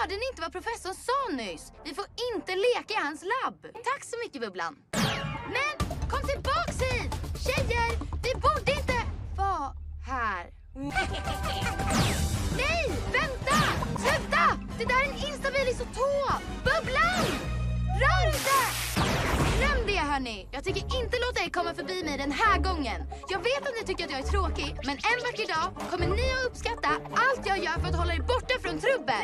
Hörde ni inte vad professorn sa nyss? Vi får inte leka i hans labb. Tack så mycket, Bubblan. Men kom tillbaks hit! Tjejer, vi borde inte vara här. Nej, vänta! Sluta! Det där är en instabil isotop! Bubblan! Rör inte! Glöm det, hörni. Jag tänker inte låta er komma förbi mig den här gången. Jag vet att ni tycker att jag är tråkig, men en vacker dag kommer ni att uppskatta allt jag gör för att hålla er borta från trubbel.